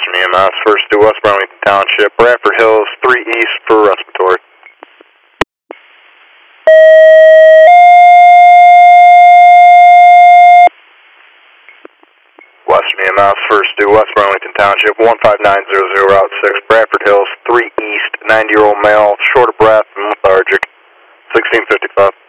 Western EMS, first to West Burlington Township, Bradford Hills, 3 East for respiratory. Western EMS, first to West Burlington Township, 15900 Route 6, Bradford Hills, 3 East, 90-year-old male, short of breath and lethargic, 1655.